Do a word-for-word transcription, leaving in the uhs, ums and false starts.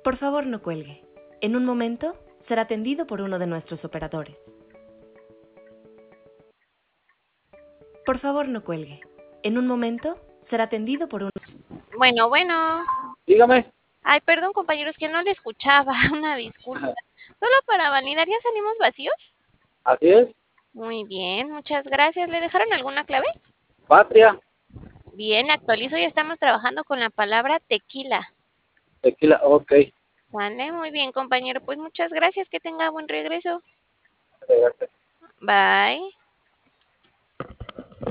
Por favor, no cuelgue. En un momento será atendido por uno de nuestros operadores. Por favor, no cuelgue. En un momento será atendido por un... Bueno, bueno. Dígame. Ay, perdón, compañeros, que no le escuchaba. Una disculpa. Solo para validar, ¿ya salimos vacíos? Así es. Muy bien, muchas gracias. ¿Le dejaron alguna clave? Patria. Bien, actualizo y estamos trabajando con la palabra tequila. Tequila, ok. Vale, muy bien, compañero. Pues muchas gracias. Que tenga buen regreso. Gracias. Bye.